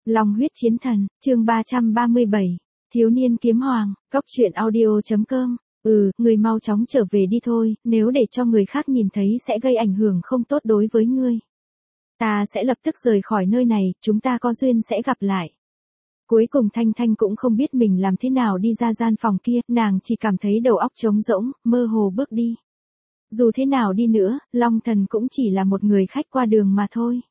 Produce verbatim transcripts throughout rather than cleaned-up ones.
Long huyết chiến thần, chương ba trăm ba mươi bảy, thiếu niên kiếm hoàng, cốc truyện audio chấm com. Ừ, người mau chóng trở về đi thôi, nếu để cho người khác nhìn thấy sẽ gây ảnh hưởng không tốt đối với ngươi. Ta sẽ lập tức rời khỏi nơi này, chúng ta có duyên sẽ gặp lại. Cuối cùng Thanh Thanh cũng không biết mình làm thế nào đi ra gian phòng kia, nàng chỉ cảm thấy đầu óc trống rỗng, mơ hồ bước đi. Dù thế nào đi nữa, Long Thần cũng chỉ là một người khách qua đường mà thôi.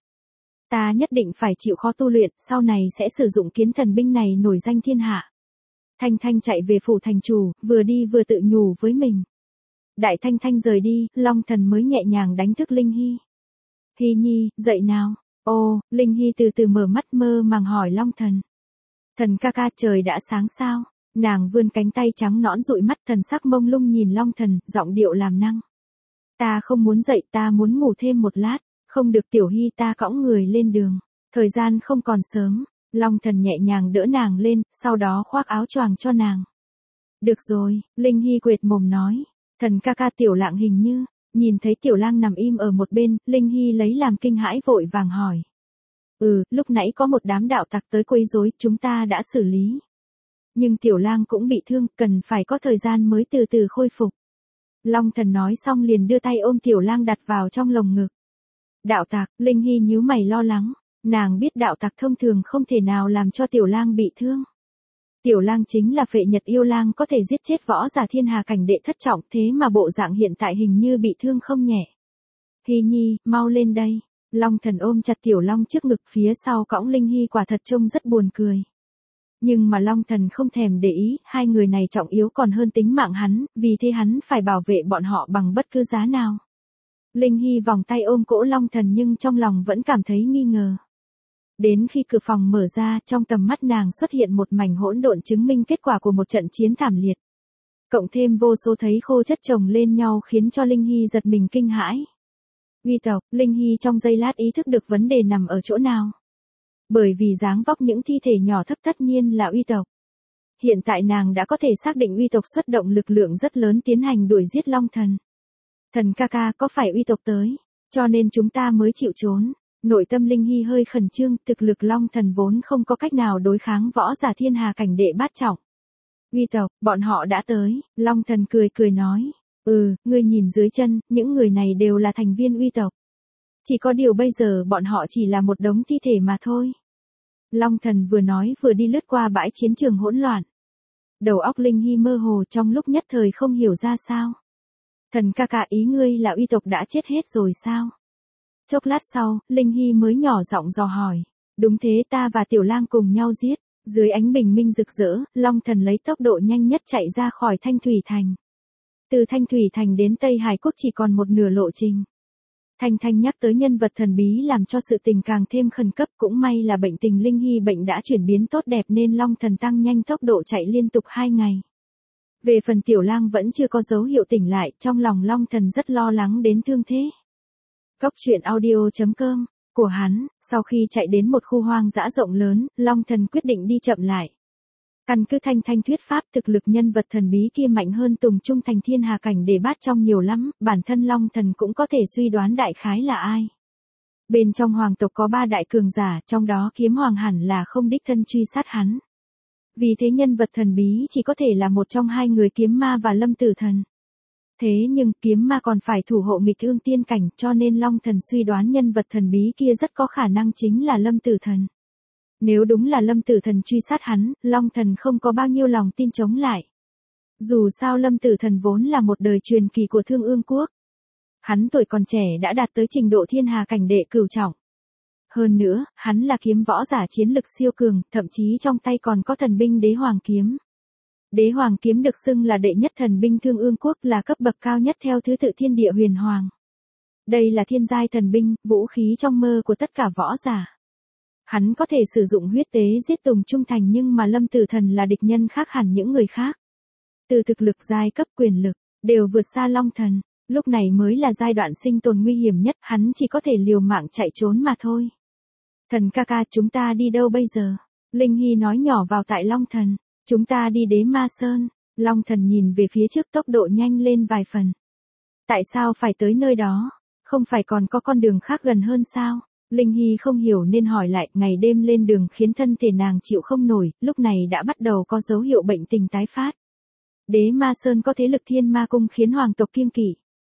Ta nhất định phải chịu khó tu luyện, sau này sẽ sử dụng kiến thần binh này nổi danh thiên hạ. Thanh Thanh chạy về phủ thành chủ, vừa đi vừa tự nhủ với mình. Đại Thanh Thanh rời đi, Long Thần mới nhẹ nhàng đánh thức Linh Hy. Hy nhi, dậy nào. Ô, Linh Hy từ từ mở mắt mơ màng hỏi Long Thần. Thần ca ca, trời đã sáng sao? Nàng vươn cánh tay trắng nõn dụi mắt, thần sắc mông lung nhìn Long Thần, giọng điệu làm năng. Ta không muốn dậy, ta muốn ngủ thêm một lát. Không được Tiểu Hy, ta cõng người lên đường. Thời gian không còn sớm. Long Thần nhẹ nhàng đỡ nàng lên, sau đó khoác áo choàng cho nàng. Được rồi, Linh Hy quệt mồm nói. Thần ca ca, Tiểu Lạng hình như. Nhìn thấy Tiểu Lang nằm im ở một bên, Linh Hy lấy làm kinh hãi vội vàng hỏi. Ừ, lúc nãy có một đám đạo tặc tới quấy rối, chúng ta đã xử lý. Nhưng Tiểu Lang cũng bị thương, cần phải có thời gian mới từ từ khôi phục. Long Thần nói xong liền đưa tay ôm Tiểu Lang đặt vào trong lồng ngực. Đạo tặc, Linh Hy nhíu mày lo lắng. Nàng biết đạo tặc thông thường không thể nào làm cho Tiểu Lang bị thương. Tiểu Lang chính là phệ nhật yêu lang, có thể giết chết võ giả thiên hà cảnh đệ thất trọng, thế mà bộ dạng hiện tại hình như bị thương không nhẹ. Hy nhi, mau lên đây. Long Thần ôm chặt Tiểu Long trước ngực, phía sau cõng Linh Hy, quả thật trông rất buồn cười. Nhưng mà Long Thần không thèm để ý, hai người này trọng yếu còn hơn tính mạng hắn, vì thế hắn phải bảo vệ bọn họ bằng bất cứ giá nào. Linh Hy vòng tay ôm cỗ Long Thần nhưng trong lòng vẫn cảm thấy nghi ngờ. Đến khi cửa phòng mở ra, trong tầm mắt nàng xuất hiện một mảnh hỗn độn chứng minh kết quả của một trận chiến thảm liệt. Cộng thêm vô số thấy khô chất chồng lên nhau khiến cho Linh Hy giật mình kinh hãi. Uy tộc, Linh Hy trong giây lát ý thức được vấn đề nằm ở chỗ nào. Bởi vì dáng vóc những thi thể nhỏ thấp tất nhiên là uy tộc. Hiện tại nàng đã có thể xác định uy tộc xuất động lực lượng rất lớn tiến hành đuổi giết Long Thần. Thần ca ca, có phải uy tộc tới, cho nên chúng ta mới chịu trốn. Nội tâm Linh Hy hơi khẩn trương, thực lực Long Thần vốn không có cách nào đối kháng võ giả thiên hà cảnh đệ bát trọng. Uy tộc, bọn họ đã tới, Long Thần cười cười nói. Ừ, ngươi nhìn dưới chân, những người này đều là thành viên uy tộc. Chỉ có điều bây giờ bọn họ chỉ là một đống thi thể mà thôi. Long Thần vừa nói vừa đi lướt qua bãi chiến trường hỗn loạn. Đầu óc Linh Hy mơ hồ, trong lúc nhất thời không hiểu ra sao. Thần ca ca, ý ngươi là uy tộc đã chết hết rồi sao? Chốc lát sau, Linh Hy mới nhỏ giọng dò hỏi. Đúng thế, ta và Tiểu Lang cùng nhau giết. Dưới ánh bình minh rực rỡ, Long Thần lấy tốc độ nhanh nhất chạy ra khỏi Thanh Thủy Thành. Từ Thanh Thủy Thành đến Tây Hải Quốc chỉ còn một nửa lộ trình. Thanh Thanh nhắc tới nhân vật thần bí làm cho sự tình càng thêm khẩn cấp, cũng may là bệnh tình Linh Hy bệnh đã chuyển biến tốt đẹp nên Long Thần tăng nhanh tốc độ chạy liên tục hai ngày. Về phần Tiểu Lang vẫn chưa có dấu hiệu tỉnh lại, trong lòng Long Thần rất lo lắng đến thương thế. Cốc truyện audio chấm com, của hắn, sau khi chạy đến một khu hoang dã rộng lớn, Long Thần quyết định đi chậm lại. Căn cứ Thanh Thanh thuyết pháp, thực lực nhân vật thần bí kia mạnh hơn Tùng Trung Thành thiên hà cảnh đệ bát trong nhiều lắm, bản thân Long Thần cũng có thể suy đoán đại khái là ai. Bên trong hoàng tộc có ba đại cường giả, trong đó kiếm hoàng hẳn là không đích thân truy sát hắn. Vì thế nhân vật thần bí chỉ có thể là một trong hai người kiếm ma và lâm tử thần. Thế nhưng kiếm ma còn phải thủ hộ nghịch ương tiên cảnh, cho nên Long Thần suy đoán nhân vật thần bí kia rất có khả năng chính là lâm tử thần. Nếu đúng là lâm tử thần truy sát hắn, Long Thần không có bao nhiêu lòng tin chống lại. Dù sao lâm tử thần vốn là một đời truyền kỳ của Thương Ương Quốc. Hắn tuổi còn trẻ đã đạt tới trình độ thiên hà cảnh đệ cửu trọng. Hơn nữa, hắn là kiếm võ giả chiến lực siêu cường, thậm chí trong tay còn có thần binh Đế Hoàng Kiếm. Đế Hoàng Kiếm được xưng là đệ nhất thần binh Thương Ương Quốc, là cấp bậc cao nhất theo thứ tự thiên địa huyền hoàng. Đây là thiên giai thần binh, vũ khí trong mơ của tất cả võ giả. Hắn có thể sử dụng huyết tế giết Tùng Trung Thành nhưng mà lâm tử thần là địch nhân khác hẳn những người khác. Từ thực lực giai cấp quyền lực, đều vượt xa Long Thần, lúc này mới là giai đoạn sinh tồn nguy hiểm nhất, hắn chỉ có thể liều mạng chạy trốn mà thôi. Thần ca ca, chúng ta đi đâu bây giờ? Linh Hy nói nhỏ vào tai Long Thần. Chúng ta đi Đế Ma Sơn. Long Thần nhìn về phía trước, tốc độ nhanh lên vài phần. Tại sao phải tới nơi đó? Không phải còn có con đường khác gần hơn sao? Linh Hy không hiểu nên hỏi lại, ngày đêm lên đường khiến thân thể nàng chịu không nổi, lúc này đã bắt đầu có dấu hiệu bệnh tình tái phát. Đế Ma Sơn có thế lực Thiên Ma Cung khiến hoàng tộc kiêng kỵ.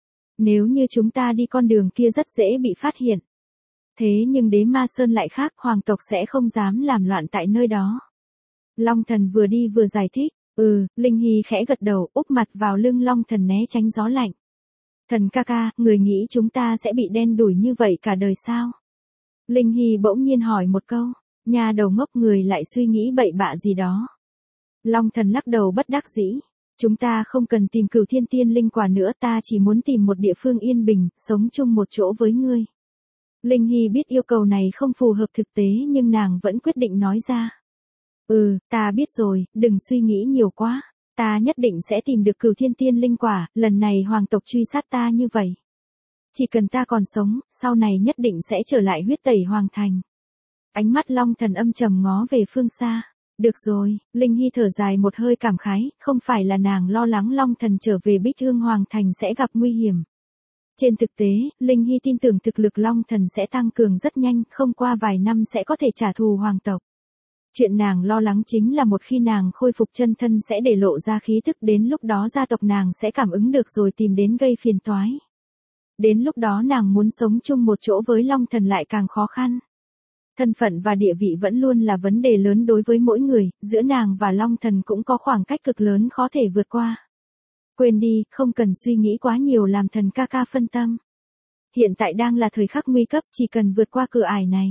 Nếu như chúng ta đi con đường kia rất dễ bị phát hiện. Thế nhưng Đế Ma Sơn lại khác, hoàng tộc sẽ không dám làm loạn tại nơi đó. Long Thần vừa đi vừa giải thích, ừ, Linh Hy khẽ gật đầu, úp mặt vào lưng Long Thần né tránh gió lạnh. Thần ca ca, người nghĩ chúng ta sẽ bị đen đủi như vậy cả đời sao? Linh Hy bỗng nhiên hỏi một câu, nhà đầu ngốc người lại suy nghĩ bậy bạ gì đó. Long Thần lắc đầu bất đắc dĩ, chúng ta không cần tìm Cửu Thiên Tiên Linh quả nữa, ta chỉ muốn tìm một địa phương yên bình, sống chung một chỗ với ngươi. Linh Hy biết yêu cầu này không phù hợp thực tế nhưng nàng vẫn quyết định nói ra. Ừ, ta biết rồi, đừng suy nghĩ nhiều quá, ta nhất định sẽ tìm được Cửu Thiên Tiên Linh quả, lần này hoàng tộc truy sát ta như vậy. Chỉ cần ta còn sống, sau này nhất định sẽ trở lại huyết tẩy hoàng thành. Ánh mắt Long Thần âm trầm ngó về phương xa. Được rồi, Linh Hy thở dài một hơi cảm khái, không phải là nàng lo lắng Long Thần trở về Bích Thương Hoàng Thành sẽ gặp nguy hiểm. Trên thực tế, Linh Hy tin tưởng thực lực Long Thần sẽ tăng cường rất nhanh, không qua vài năm sẽ có thể trả thù hoàng tộc. Chuyện nàng lo lắng chính là một khi nàng khôi phục chân thân sẽ để lộ ra khí thức, đến lúc đó gia tộc nàng sẽ cảm ứng được rồi tìm đến gây phiền toái. Đến lúc đó nàng muốn sống chung một chỗ với Long Thần lại càng khó khăn. Thân phận và địa vị vẫn luôn là vấn đề lớn đối với mỗi người, giữa nàng và Long Thần cũng có khoảng cách cực lớn khó thể vượt qua. Quên đi, không cần suy nghĩ quá nhiều làm thần ca ca phân tâm. Hiện tại đang là thời khắc nguy cấp, chỉ cần vượt qua cửa ải này.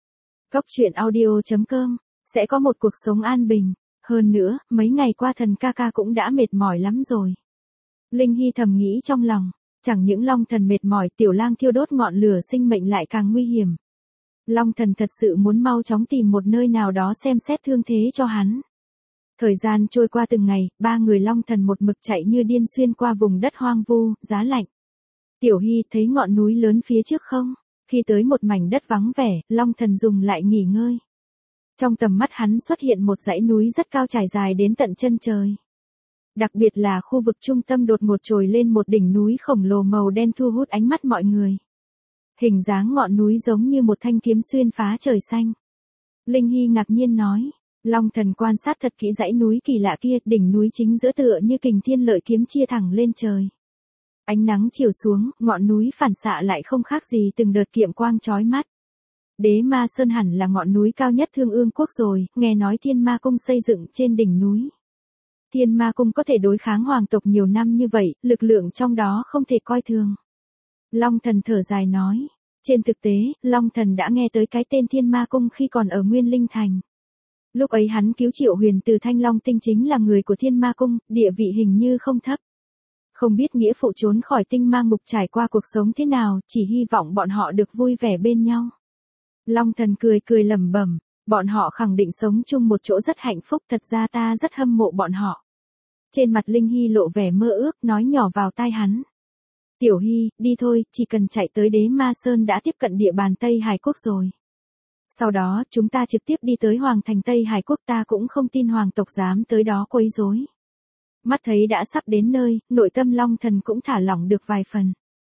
Cốc truyện audio chấm com sẽ có một cuộc sống an bình. Hơn nữa, mấy ngày qua thần ca ca cũng đã mệt mỏi lắm rồi. Linh Hy thầm nghĩ trong lòng, chẳng những Long Thần mệt mỏi, Tiểu Lang thiêu đốt ngọn lửa sinh mệnh lại càng nguy hiểm. Long Thần thật sự muốn mau chóng tìm một nơi nào đó xem xét thương thế cho hắn. Thời gian trôi qua từng ngày, ba người Long Thần một mực chạy như điên xuyên qua vùng đất hoang vu, giá lạnh. Tiểu Hy thấy ngọn núi lớn phía trước không? Khi tới một mảnh đất vắng vẻ, Long Thần dùng lại nghỉ ngơi. Trong tầm mắt hắn xuất hiện một dãy núi rất cao trải dài đến tận chân trời. Đặc biệt là khu vực trung tâm đột ngột trồi lên một đỉnh núi khổng lồ màu đen thu hút ánh mắt mọi người. Hình dáng ngọn núi giống như một thanh kiếm xuyên phá trời xanh. Linh Hy ngạc nhiên nói, Long Thần quan sát thật kỹ dãy núi kỳ lạ kia, đỉnh núi chính giữa tựa như kình thiên lợi kiếm chia thẳng lên trời. Ánh nắng chiều xuống, ngọn núi phản xạ lại không khác gì từng đợt kiệm quang chói mắt. Đế Ma Sơn hẳn là ngọn núi cao nhất Thương Ương Quốc rồi, nghe nói Thiên Ma Cung xây dựng trên đỉnh núi. Thiên Ma Cung có thể đối kháng hoàng tộc nhiều năm như vậy, lực lượng trong đó không thể coi thường. Long Thần thở dài nói, trên thực tế, Long Thần đã nghe tới cái tên Thiên Ma Cung khi còn ở Nguyên Linh Thành. Lúc ấy hắn cứu Triệu Huyền từ Thanh Long Tinh chính là người của Thiên Ma Cung, địa vị hình như không thấp. Không biết nghĩa phụ trốn khỏi tinh ma ngục trải qua cuộc sống thế nào, chỉ hy vọng bọn họ được vui vẻ bên nhau. Long Thần cười cười lẩm bẩm, bọn họ khẳng định sống chung một chỗ rất hạnh phúc, thật ra ta rất hâm mộ bọn họ. Trên mặt Linh Hy lộ vẻ mơ ước, nói nhỏ vào tai hắn. Tiểu Hy, đi thôi, chỉ cần chạy tới Đế Ma Sơn đã tiếp cận địa bàn Tây Hải Quốc rồi. Sau đó, chúng ta trực tiếp đi tới Hoàng thành Tây Hải Quốc, ta cũng không tin hoàng tộc dám tới đó quấy rối. Mắt thấy đã sắp đến nơi, nội tâm Long Thần cũng thả lỏng được vài phần.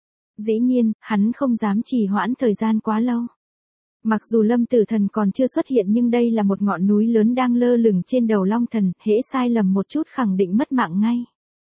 Dĩ nhiên, hắn không dám trì hoãn thời gian quá lâu. Mặc dù Lâm Tử Thần còn chưa xuất hiện nhưng đây là một ngọn núi lớn đang lơ lửng trên đầu Long Thần, hễ sai lầm một chút khẳng định mất mạng ngay.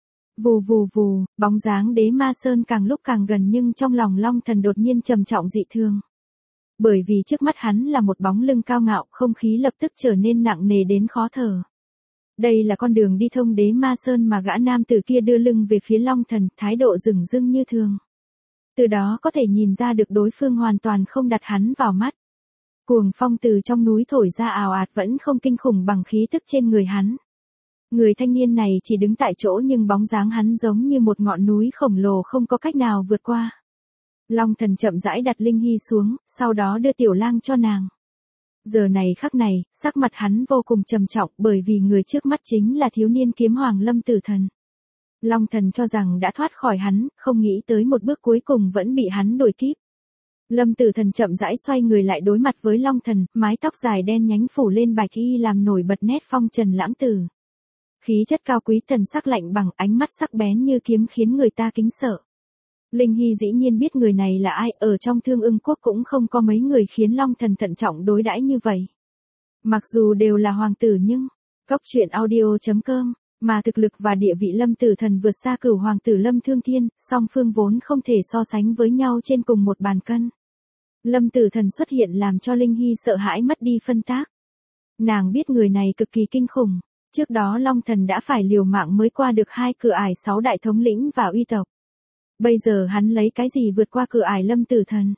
Vù vù vù, bóng dáng Đế Ma Sơn càng lúc càng gần nhưng trong lòng Long Thần đột nhiên trầm trọng dị thường. Bởi vì trước mắt hắn là một bóng lưng cao ngạo, không khí lập tức trở nên nặng nề đến khó thở. Đây là con đường đi thông Đế Ma Sơn mà gã nam tử kia đưa lưng về phía Long Thần, thái độ dửng dưng như thường. Từ đó có thể nhìn ra được đối phương hoàn toàn không đặt hắn vào mắt. Cuồng phong từ trong núi thổi ra ào ạt vẫn không kinh khủng bằng khí tức trên người hắn. Người thanh niên này chỉ đứng tại chỗ nhưng bóng dáng hắn giống như một ngọn núi khổng lồ không có cách nào vượt qua. Long Thần chậm rãi đặt Linh Hy xuống, sau đó đưa Tiểu Lang cho nàng. Giờ này khắc này, sắc mặt hắn vô cùng trầm trọng bởi vì người trước mắt chính là thiếu niên kiếm hoàng Lâm Tử Thần. Long Thần cho rằng đã thoát khỏi hắn, không nghĩ tới một bước cuối cùng vẫn bị hắn đuổi kịp. Lâm Tử Thần chậm rãi xoay người lại đối mặt với Long Thần, mái tóc dài đen nhánh phủ lên bạch y làm nổi bật nét phong trần lãng tử. Khí chất cao quý, thần sắc lạnh bằng, ánh mắt sắc bén như kiếm khiến người ta kính sợ. Linh Hy dĩ nhiên biết người này là ai, ở trong Thương Ưng Quốc cũng không có mấy người khiến Long Thần thận trọng đối đãi như vậy. Mặc dù đều là hoàng tử nhưng, Cốc truyện audio chấm com, mà thực lực và địa vị Lâm Tử Thần vượt xa Cửu hoàng tử Lâm Thương Thiên, song phương vốn không thể so sánh với nhau trên cùng một bàn cân. Lâm Tử Thần xuất hiện làm cho Linh Hy sợ hãi mất đi phân tác. Nàng biết người này cực kỳ kinh khủng, trước đó Long Thần đã phải liều mạng mới qua được hai cửa ải sáu đại thống lĩnh và uy tộc. Bây giờ hắn lấy cái gì vượt qua cửa ải Lâm Tử Thần?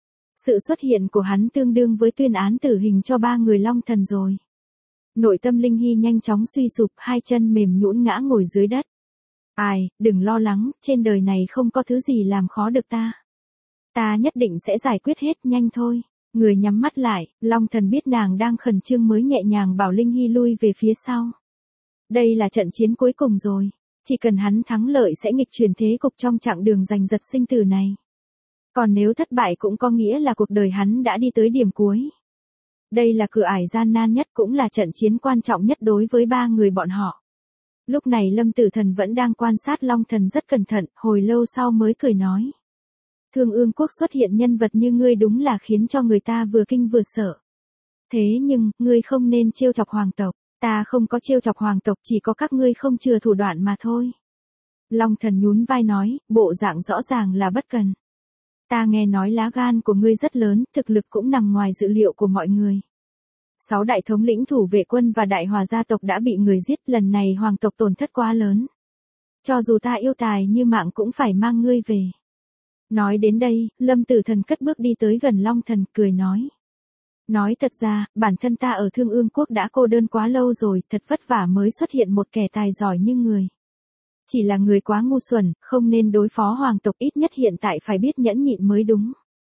Sự xuất hiện của hắn tương đương với tuyên án tử hình cho ba người Long Thần rồi. Nội tâm Linh Hy nhanh chóng suy sụp, hai chân mềm nhũn ngã ngồi dưới đất. Ai, đừng lo lắng, trên đời này không có thứ gì làm khó được ta. Ta nhất định sẽ giải quyết hết, nhanh thôi. Người nhắm mắt lại, Long Thần biết nàng đang khẩn trương mới nhẹ nhàng bảo Linh Hy lui về phía sau. Đây là trận chiến cuối cùng rồi. Chỉ cần hắn thắng lợi sẽ nghịch chuyển thế cục trong chặng đường giành giật sinh tử này. Còn nếu thất bại cũng có nghĩa là cuộc đời hắn đã đi tới điểm cuối. Đây là cửa ải gian nan nhất cũng là trận chiến quan trọng nhất đối với ba người bọn họ. Lúc này Lâm Tử Thần vẫn đang quan sát Long Thần rất cẩn thận, hồi lâu sau mới cười nói. Thương Ương Quốc xuất hiện nhân vật như ngươi đúng là khiến cho người ta vừa kinh vừa sợ. Thế nhưng, ngươi không nên trêu chọc hoàng tộc. Ta không có trêu chọc hoàng tộc, chỉ có các ngươi không chừa thủ đoạn mà thôi. Long Thần nhún vai nói, bộ dạng rõ ràng là bất cần. Ta nghe nói lá gan của ngươi rất lớn, thực lực cũng nằm ngoài dự liệu của mọi người. Sáu đại thống lĩnh thủ vệ quân và đại hòa gia tộc đã bị người giết, lần này hoàng tộc tổn thất quá lớn. Cho dù ta yêu tài như mạng cũng phải mang ngươi về. Nói đến đây, Lâm Tử Thần cất bước đi tới gần Long Thần, cười nói. Nói thật ra, bản thân ta ở Thương Ương Quốc đã cô đơn quá lâu rồi, thật vất vả mới xuất hiện một kẻ tài giỏi như người. Chỉ là người quá ngu xuẩn, không nên đối phó hoàng tộc, ít nhất hiện tại phải biết nhẫn nhịn mới đúng.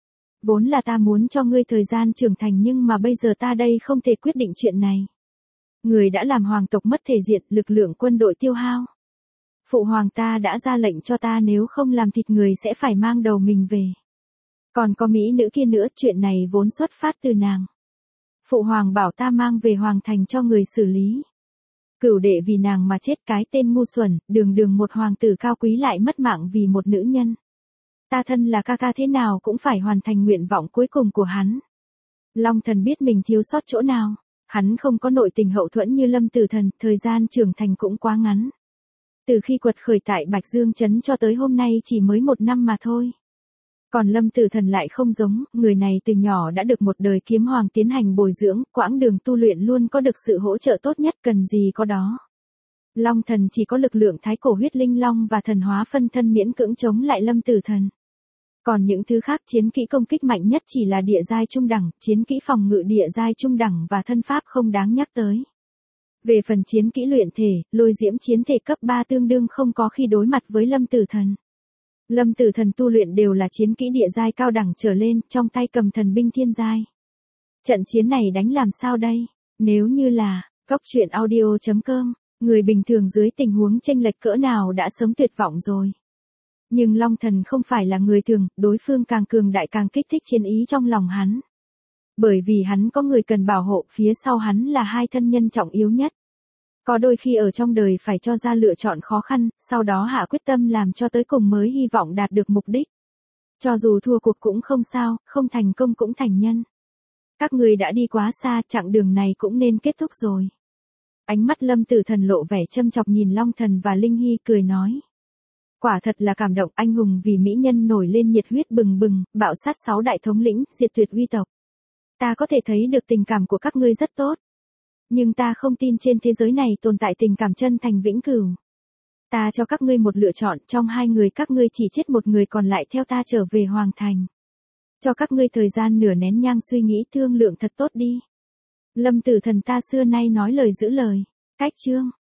Vốn là ta muốn cho ngươi thời gian trưởng thành nhưng mà bây giờ ta đây không thể quyết định chuyện này. Người đã làm hoàng tộc mất thể diện, lực lượng quân đội tiêu hao. Phụ hoàng ta đã ra lệnh cho ta nếu không làm thịt người sẽ phải mang đầu mình về. Còn có mỹ nữ kia nữa, chuyện này vốn xuất phát từ nàng. Phụ hoàng bảo ta mang về hoàng thành cho người xử lý. Cửu đệ vì nàng mà chết, cái tên ngu xuẩn, đường đường một hoàng tử cao quý lại mất mạng vì một nữ nhân. Ta thân là ca ca thế nào cũng phải hoàn thành nguyện vọng cuối cùng của hắn. Long Thần biết mình thiếu sót chỗ nào. Hắn không có nội tình hậu thuẫn như Lâm Tử Thần, thời gian trưởng thành cũng quá ngắn. Từ khi quật khởi tại Bạch Dương Trấn cho tới hôm nay chỉ mới một năm mà thôi. Còn Lâm Tử Thần lại không giống, người này từ nhỏ đã được một đời kiếm hoàng tiến hành bồi dưỡng, quãng đường tu luyện luôn có được sự hỗ trợ tốt nhất, cần gì có đó. Long Thần chỉ có lực lượng thái cổ huyết linh long và thần hóa phân thân miễn cưỡng chống lại Lâm Tử Thần. Còn những thứ khác, chiến kỹ công kích mạnh nhất chỉ là địa giai trung đẳng, chiến kỹ phòng ngự địa giai trung đẳng và thân pháp không đáng nhắc tới. Về phần chiến kỹ luyện thể, lôi diễm chiến thể cấp ba tương đương không có khi đối mặt với Lâm Tử Thần. Lâm Tử Thần tu luyện đều là chiến kỹ địa giai cao đẳng trở lên, trong tay cầm thần binh thiên giai. Trận chiến này đánh làm sao đây? Nếu như là, Cốc truyện audio chấm com, người bình thường dưới tình huống chênh lệch cỡ nào đã sớm tuyệt vọng rồi. Nhưng Long Thần không phải là người thường, đối phương càng cường đại càng kích thích chiến ý trong lòng hắn. Bởi vì hắn có người cần bảo hộ, phía sau hắn là hai thân nhân trọng yếu nhất. Có đôi khi ở trong đời phải cho ra lựa chọn khó khăn, sau đó hạ quyết tâm làm cho tới cùng mới hy vọng đạt được mục đích. Cho dù thua cuộc cũng không sao, không thành công cũng thành nhân. Các người đã đi quá xa, chặng đường này cũng nên kết thúc rồi. Ánh mắt Lâm Tử Thần lộ vẻ châm chọc nhìn Long Thần và Linh Hy, cười nói. Quả thật là cảm động, anh hùng vì mỹ nhân nổi lên nhiệt huyết bừng bừng, bạo sát sáu đại thống lĩnh, diệt tuyệt uy tộc. Ta có thể thấy được tình cảm của các ngươi rất tốt. Nhưng ta không tin trên thế giới này tồn tại tình cảm chân thành vĩnh cửu. Ta cho các ngươi một lựa chọn, trong hai người các ngươi chỉ chết một người còn lại theo ta trở về hoàng thành. Cho các ngươi thời gian nửa nén nhang suy nghĩ thương lượng thật tốt đi. Lâm Tử Thần ta xưa nay nói lời giữ lời. Cách chương.